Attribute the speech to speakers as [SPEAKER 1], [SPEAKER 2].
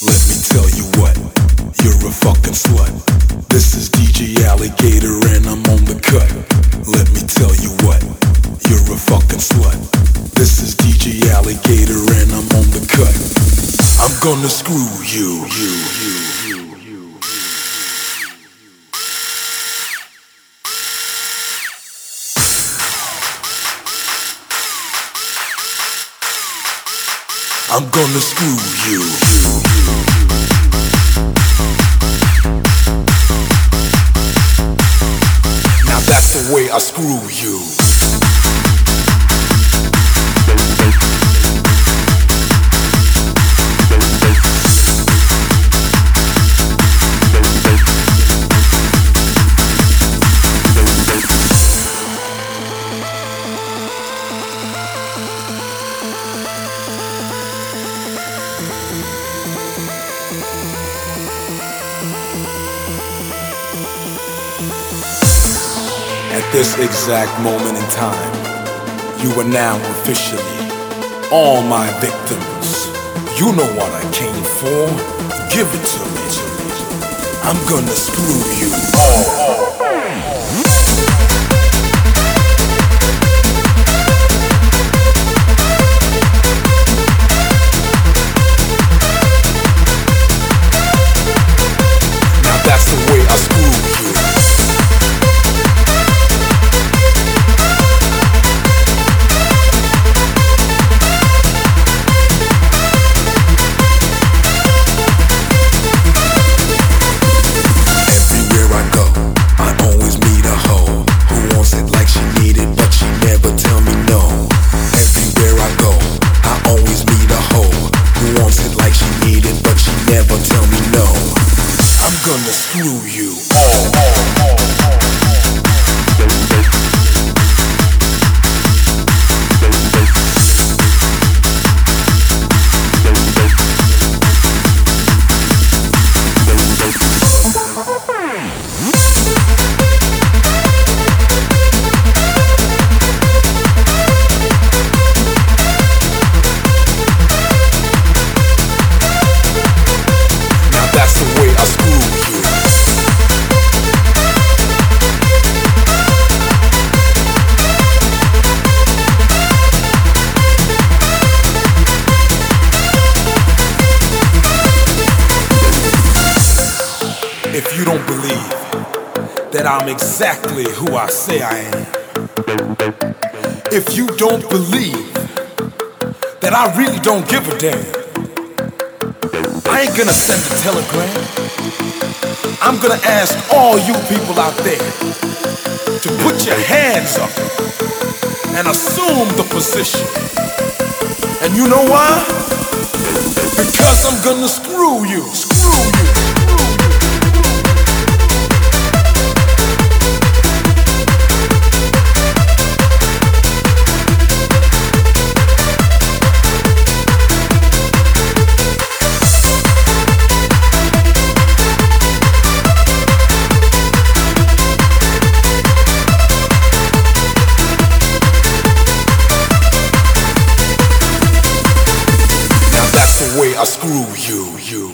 [SPEAKER 1] Let me tell you what, you're a fucking slut. This is DJ Alligator and I'm on the cut. Let me tell you what, you're a fucking slut. This is DJ Alligator and I'm on the cut. I'm gonna screw you. I'm gonna screw you. Now that's the way I screw you. At this exact moment in time, you are now officially all my victims. You know what I came for. Give it to me. I'm gonna screw you all. Now that's the way I screw you. I'm gonna screw you all. Now that's the way I screw you. If you don't believe that I'm exactly who I say I am, if you don't believe that I really don't give a damn, I ain't gonna send a telegram. I'm gonna ask all you people out there to put your hands up and assume the position. And you know why? Because I'm gonna screw you. That's the way I screw you.